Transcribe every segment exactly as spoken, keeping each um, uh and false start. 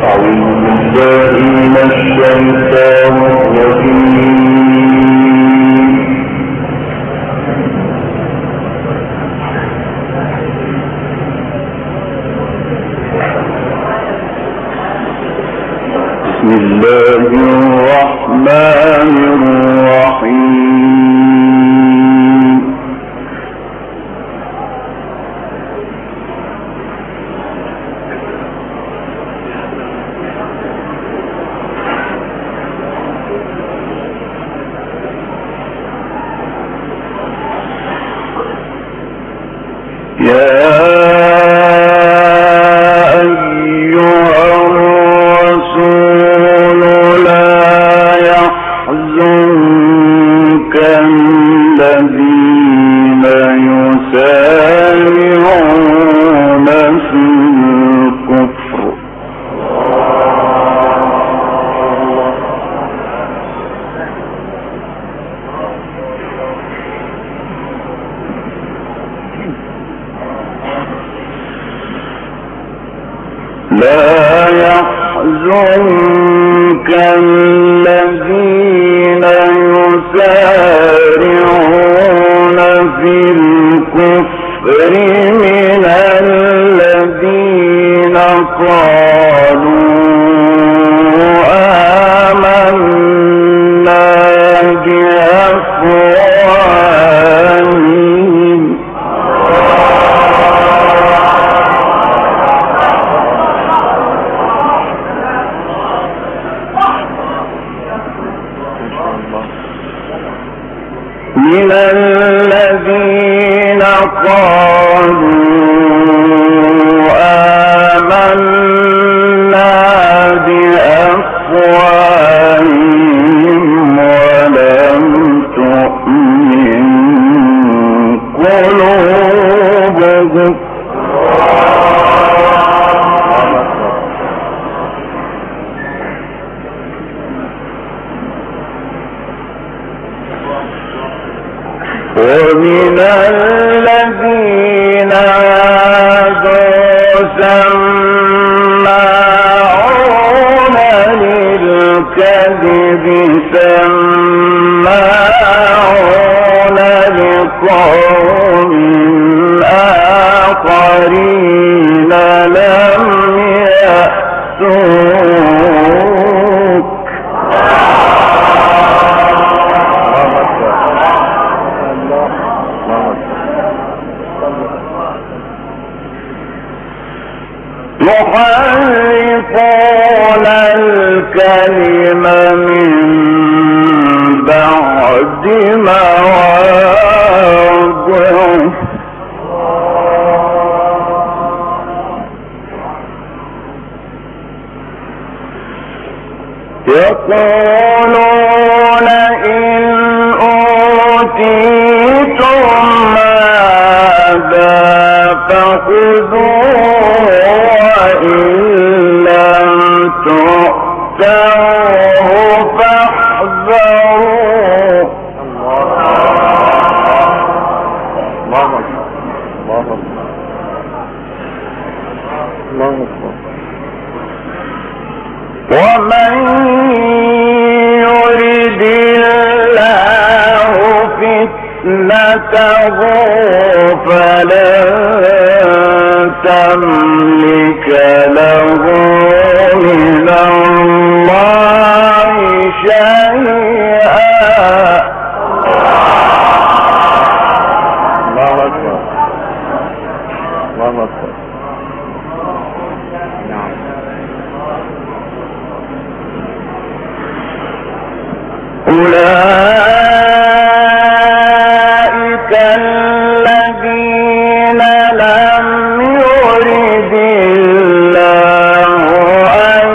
لا يحزنك الذين يسارعون في الكفر من الذين قالوا آمنا بأفواههم من الذين قالوا آمنا بأفواههم ولم تؤمن قلوبهم ومن الذين هادوا سماعون للكذب سماعون لقوم آخرين لم يأتوك يحرفون الكلم من بعد مواضعه يقولون إن أوتيتم هذا فخذوه وإن لم تؤتوه فاحذروا ومن يرد الله فتنته فلن تملك له من الله شيئا الله أكبر الله أكبر أولئك الذين لم يرد الله أن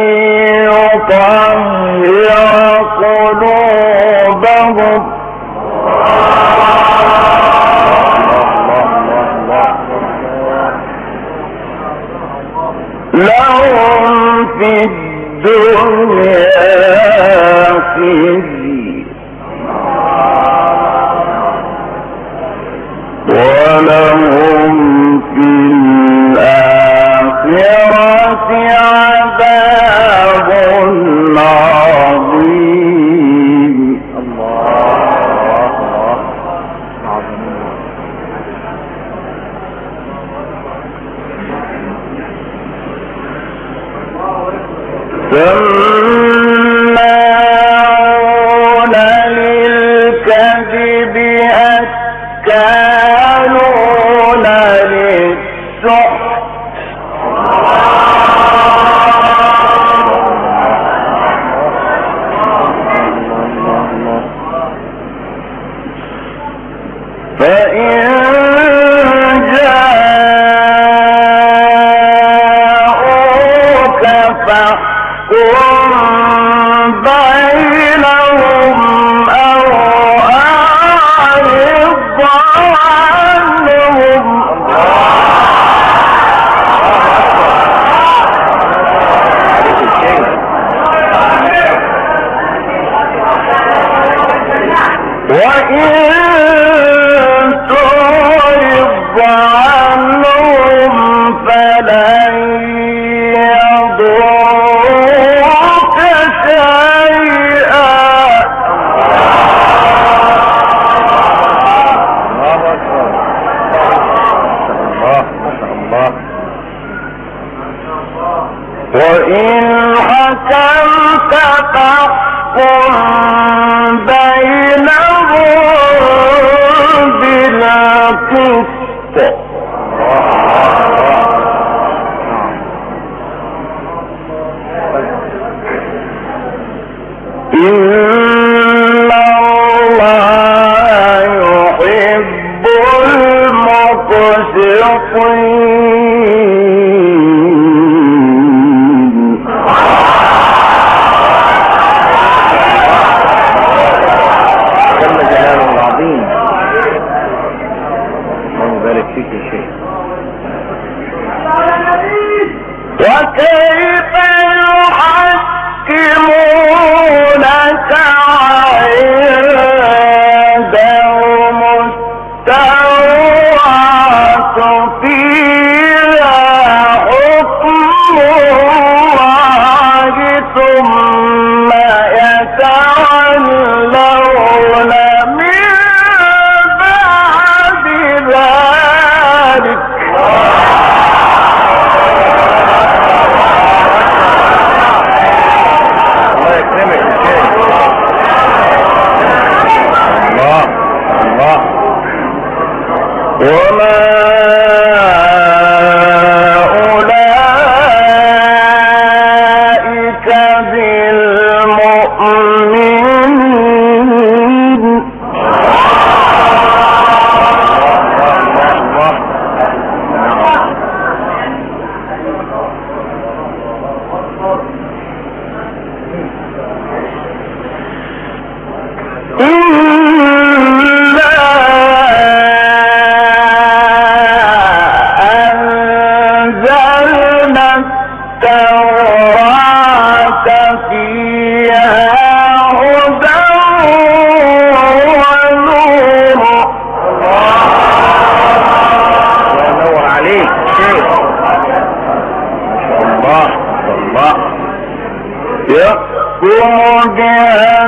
يطهر قلوبهم لهم في الدنيا خزي ولهم في الآخرة عذاب سماعون للكذب أكالون للسحت فإن جاءوك فاحكم بينهم أو أعرض عنهم وإن تعرض عنهم فلن يضروك شيئا وإن حكمت فاحكم بينهم بالقسط إن الله يحب المقسطين. جل جلاله العظيم. الله يبارك فيك يا شيخ. وكيف يحكمونك عندهم التوراة فيها حكم الله ثم يتولون من بعد ذلك وما أولئك بالمؤمنين. يحكم بها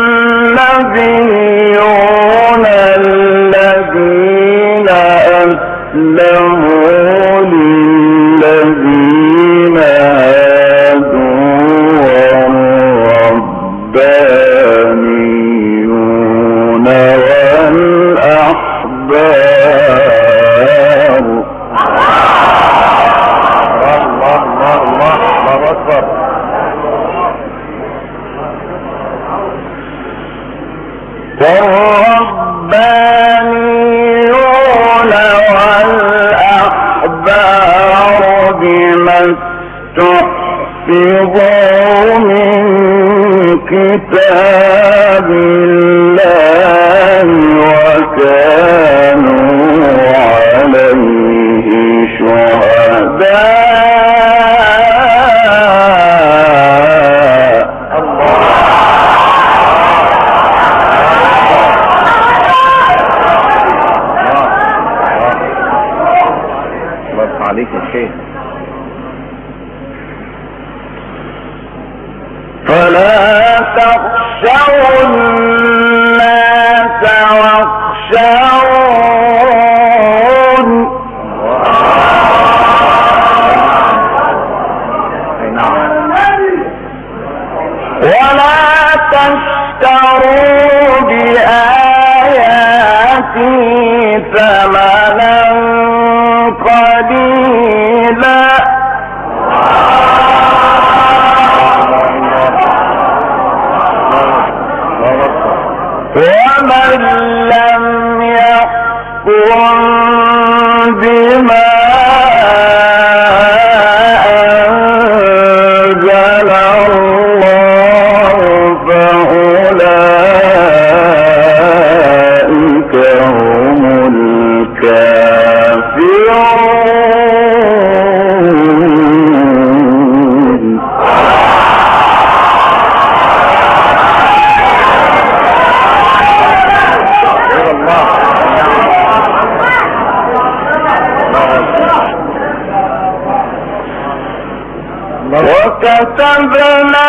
النبيون الذين أسلموا للذين هادوا والربانيون والأحبار. الله الله الله الله أكبر. والربانيون والأحبار بما استحفظوا من كتاب الله وكانوا عليه شهداء. عليك يا شيخ. فلا تخشوا الناس واخشون. ثمنا قليلا ومن لم يحكم بما أنزل الله فأولئك هم الكافرون. وكتبنا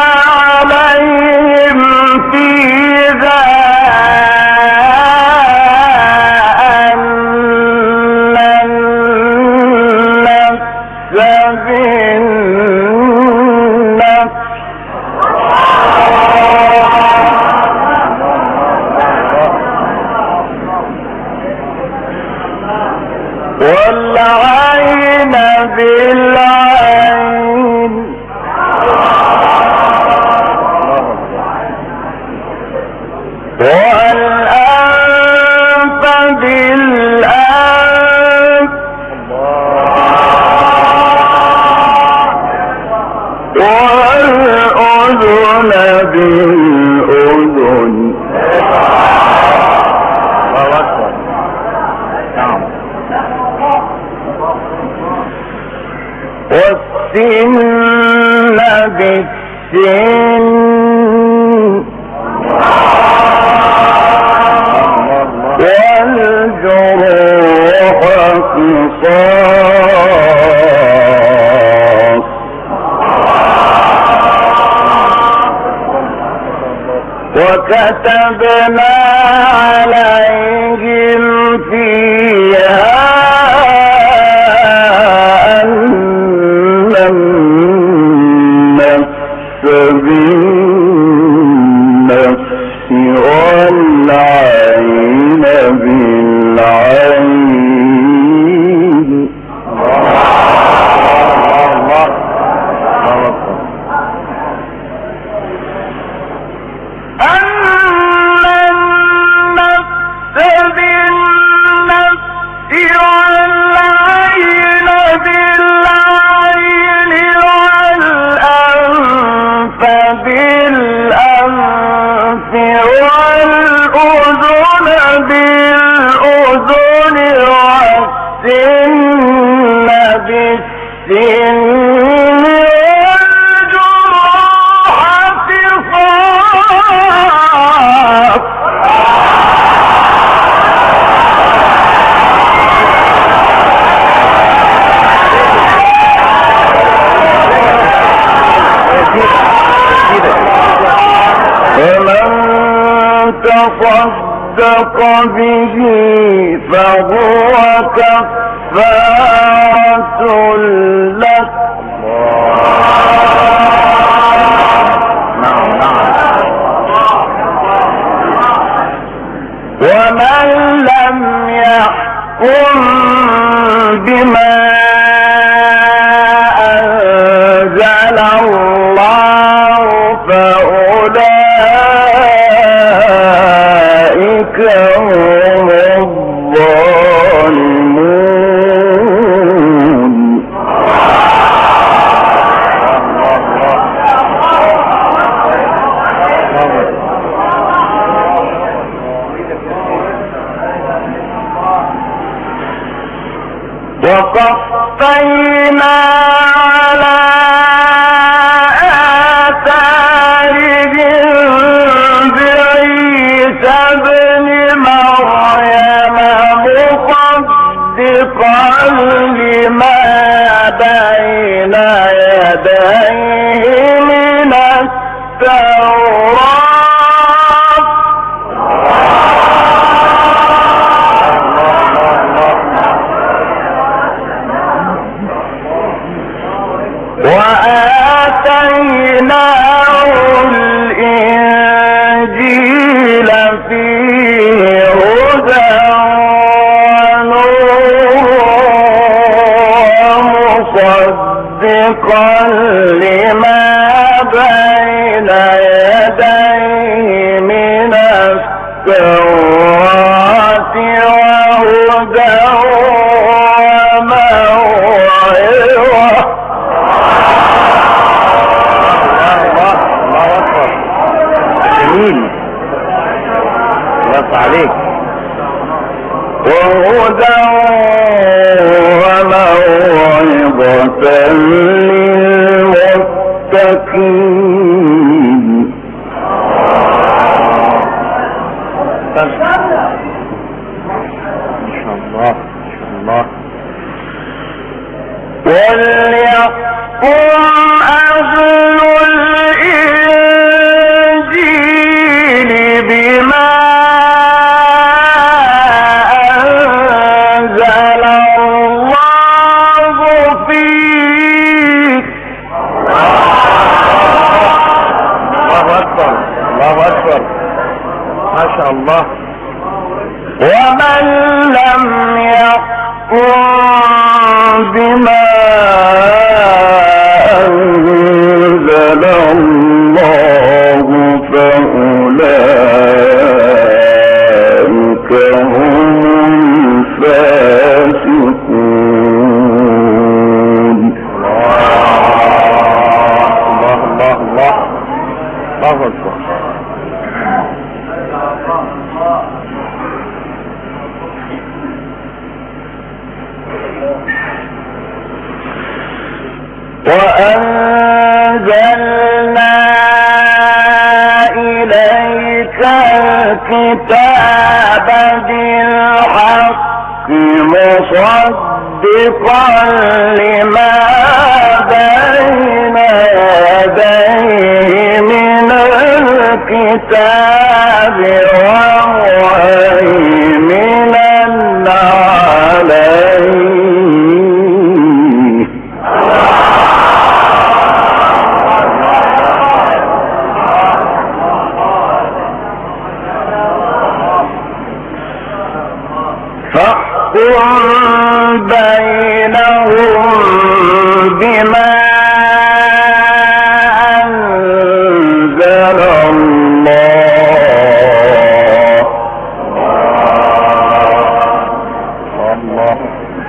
عليهم فيها أن النفس بالنفس والعين بالعين والأنف بالأنف والأذن بالأذن والسن بالسن والجروح قصاص وكتبنا عليهم فيها أن النفس بالنفس والعين بالعين تصدق به فهو كفارة لك ومن لم يحكم بما أنزل الله فأولئك هم الظالمون. وقفينا على آثارهم بعيسى ابن مريم مصدقا لما بين يديه من التوراة وآتيناه الإنجيل فيه هدى مصدقا لما بين يديه من التوراة وهدى وموعظة. الله أكبر. جميل. الله عليك. وهدى وموعظة للمتقين. ما شاء الله ما شاء الله. وليقم أهل الإنجيل بما أنزل الله فيه. الله أكبر الله أكبر ما شاء الله. ومن لم يقم بما أنزل الله فأولئك هم الفاسقون. الله الله الله الله أكبر. وأنزلنا إليك الكتاب بالحق مصدقا لما بين يديه من الكتاب ومهيمنا عليه. فاحكم بينهم بما أنزل الله. الله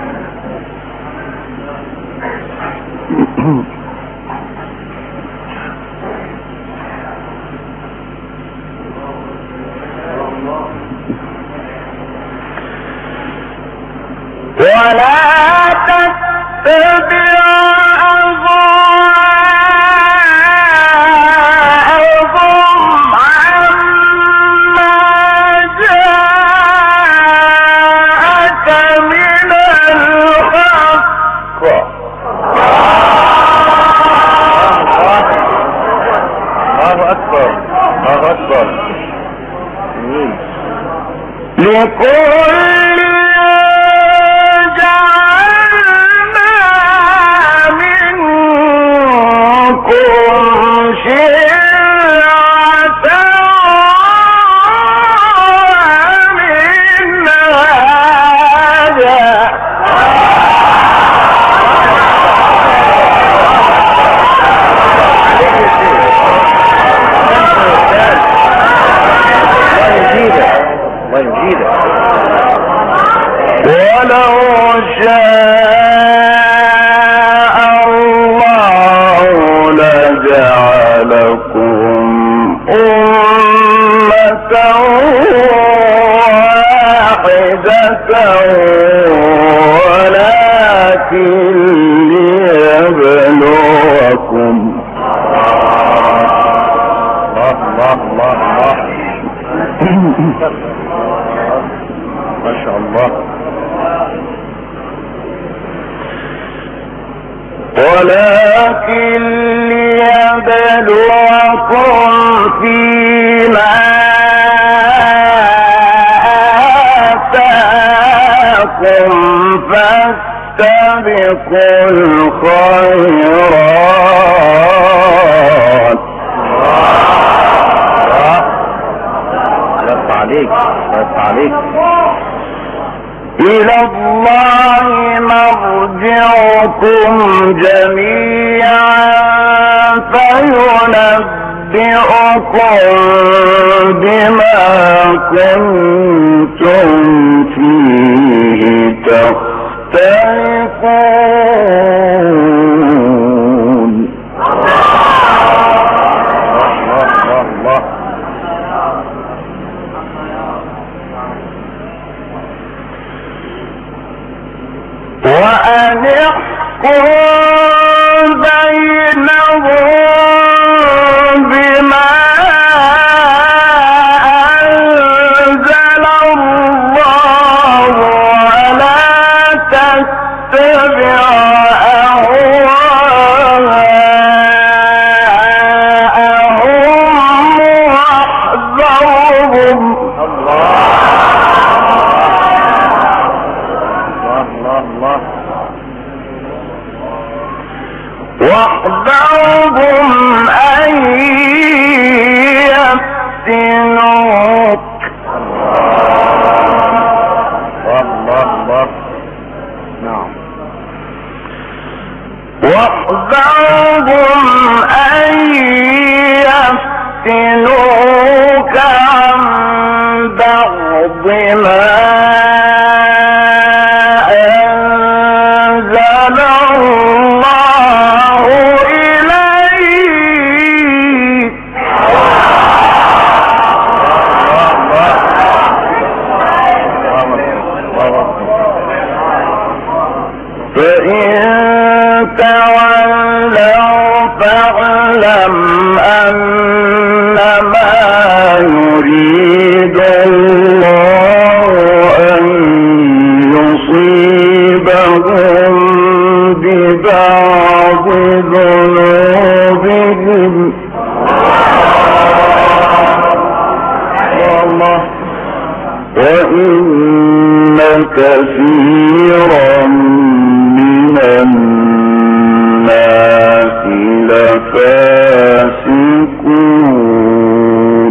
ولا تتبع أهواءهم عما جاءك من الحق. الله أكبر الله أكبر. جميل. لكل جعلنا منكم شرعة ومنهاجا. ولو شاء الله لجعلكم أمة واحدة ولكن ليبلوكم. الله الله الله ما شاء الله. ولكن ليبلوكم فيما آتاكم فاستبقوا الخيرات. بس عليك بس عليك. إلى الله مرجعكم ينبئكم جميعا فينبئكم بما كنتم فيه تختلفون. وأن احكم بينهم بما أنزل الله ولا تتبع أهواءهم واحذرهم. واحذرهم أن يفتنوك. نعم. واحذرهم أن يفتنوك عن بعض ما أنما يريد الله أن يصيبهم ببعض ذنوبهم. الله. وإن كثيرا من الناس لفاسقون.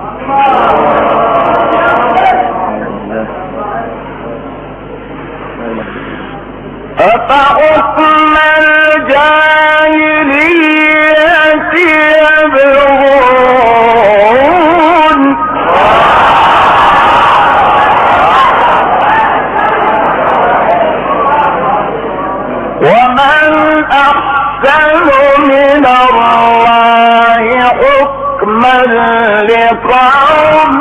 أفحكم الجاهلية يبغون ومن أحسن من الله حكما لقوم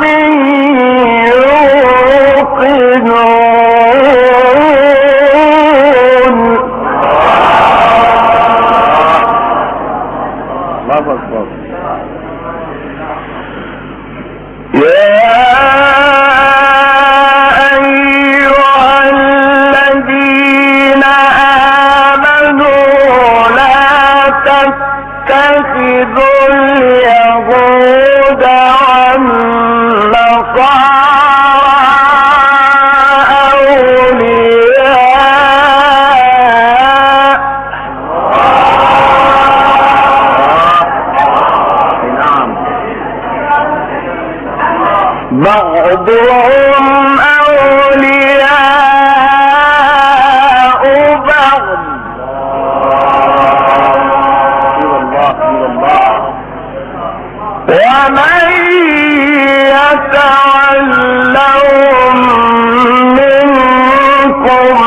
يوقنون. يا أيها الذين آمنوا لا تتخذوا اليهود والنصارى بعضهم أولياء بعض ومن يتولهم منكم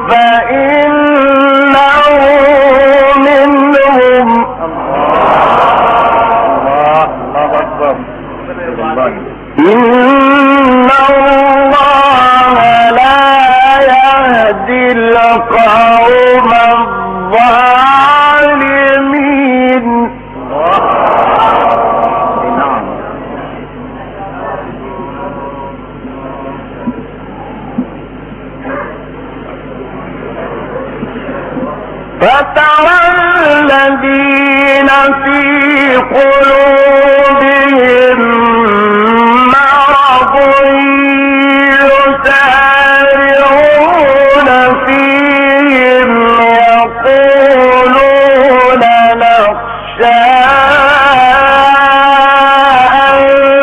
فإنه منهم. إن الله لا يهدي القوم الظالمين. فترى الذين في قلوبهم مرض يسارعون فيهم يقولون نخشى أن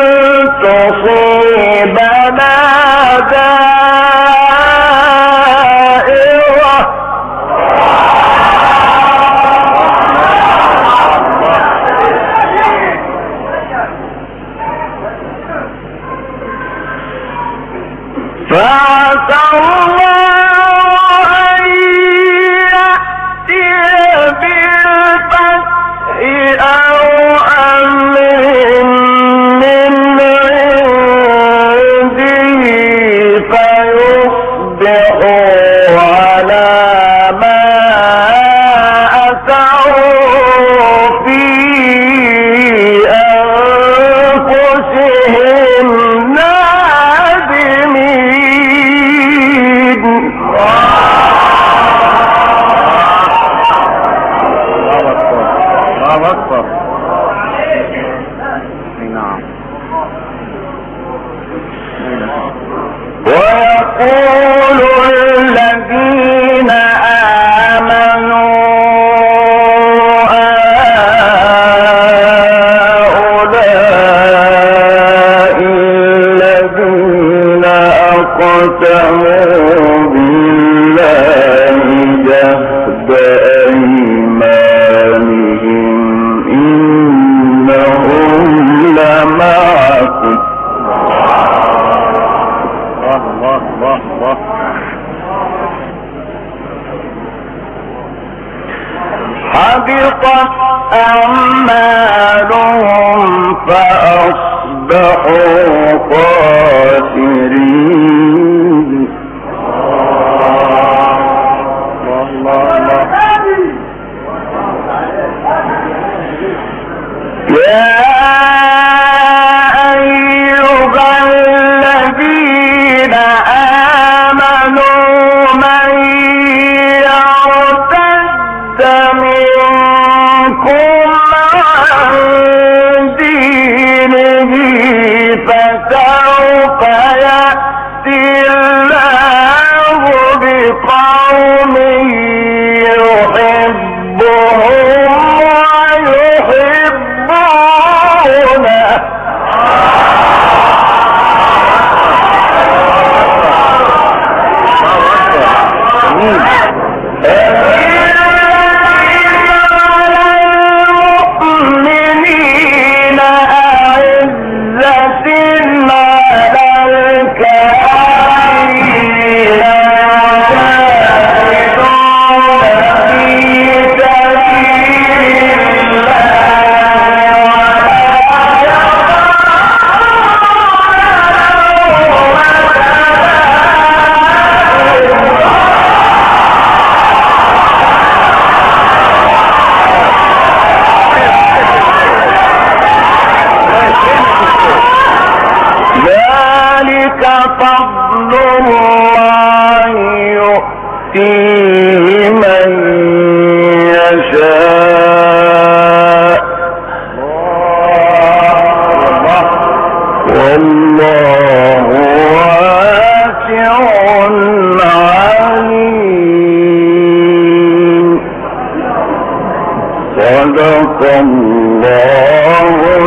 تصيبنا دائرة الله أكبر. نعم. ويقول الذين آمنوا أهؤلاء الذين أقسموا بالله جهد أيمانهم إنهم لمعكم. الله الله الله. حبطت أعمالهم فأصبحوا خاسرين. الله الله. يا أيها الذين آمنوا من يرتد منكم عن دينه فسوف يأتي الله بقوم يحبهم ويحبونه. المؤمنين أعزة على الكافرين يجاهدون في سبيل ذلك فضل الله يؤتيه من يشاء والله واسع عليم. صدق الله